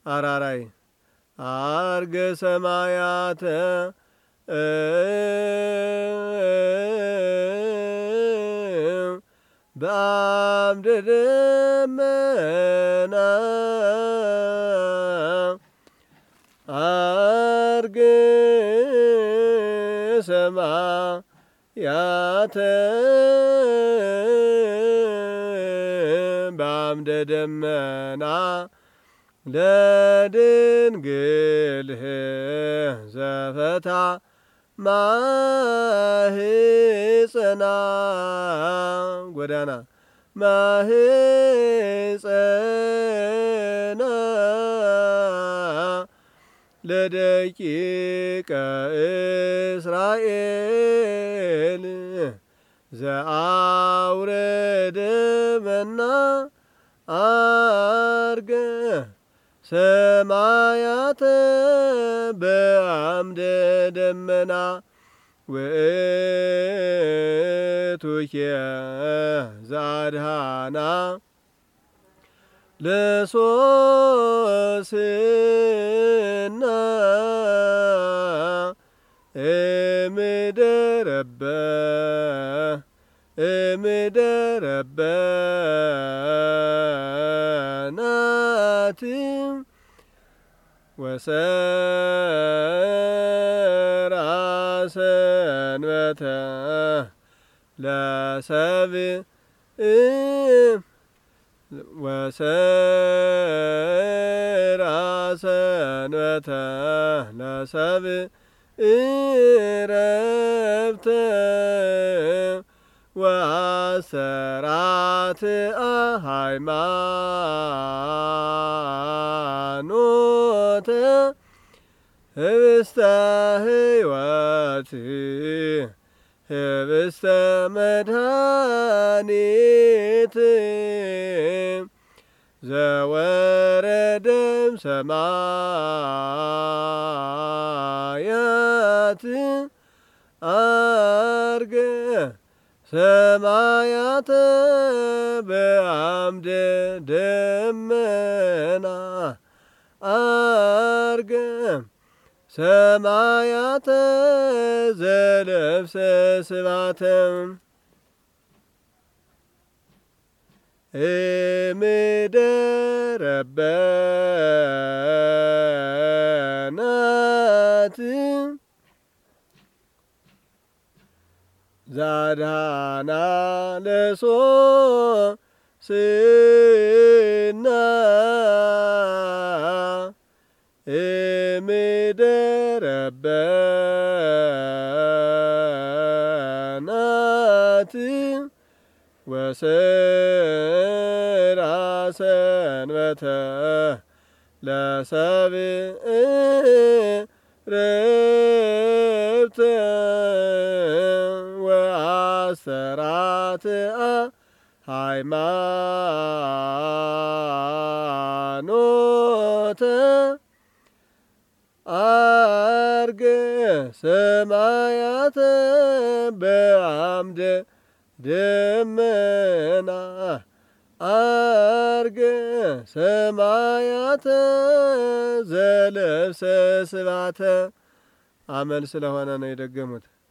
አራራይ አርገ ሰማያተ በአምደ ደመና አርገ ሰማያተ በአምደ ደመና ለድንግልህ ዘፈታ ማህፀና ጎዳና ማህፀና ለደቂቀ እስራኤል ዘአውረደ መና አርገ ሰማያተ በአምደ ደመና ውእቱኬ ዘአድኀና ለሶስና እምደረበናት ወሰራ ሰንበተ ለሰብእ ወሰራ ሰንበተ ለሰብእ ዕረፍተ ወአሰራት ሃይማኖተ ህብስተ ሕይወት ህብስተ መድኃኒት ዘወረደም ሰማያት አርገ ሰማያተ በአምደ ደመና አርገ ሰማያተ ዘለብሰ ስባተ እምደረበናት ዘአድኀና ለሶስና እምደረበናት ወሰራ ሰንበተ ለሰብእ ዕረፍተ ወአሰራት ሃይማኖተ አርገ ሰማያተ በአምደ ደመና አርገ ሰማያተ ዘለብሰ ስባተ አመል ስለሆነ ነው የደገሙት።